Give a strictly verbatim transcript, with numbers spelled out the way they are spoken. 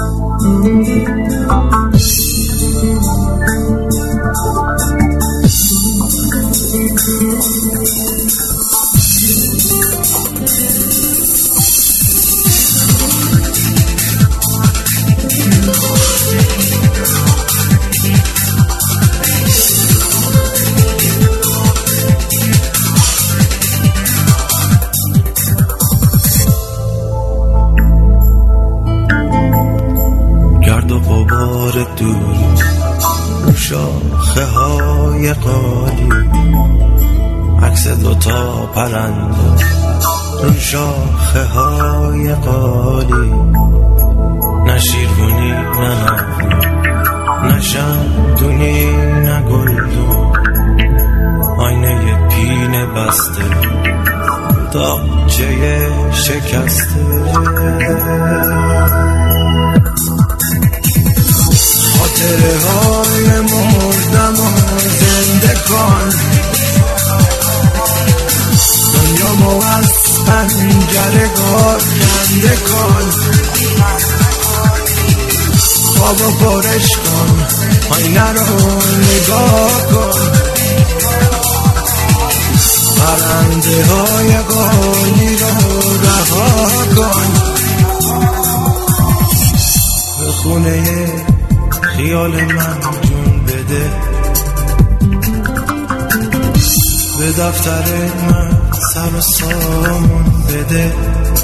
گرد و غبار دور رو شاخه های قالی، عکس دوتا پرنده رو شاخه های قالی، نه شیرونی نه نغمه، نه شمدونی نه گلدون، آینه پینه بسته داغچه شکسته. خاطره های مردم و زنده کن، دنیا مو از پنجره گار کنده کن، خوابو پرش کن، آینه رو نگاه کن، پرنده های قالی رو رها کن، به خونه خیال من جون بده، به دفتر من سر و سامون بده.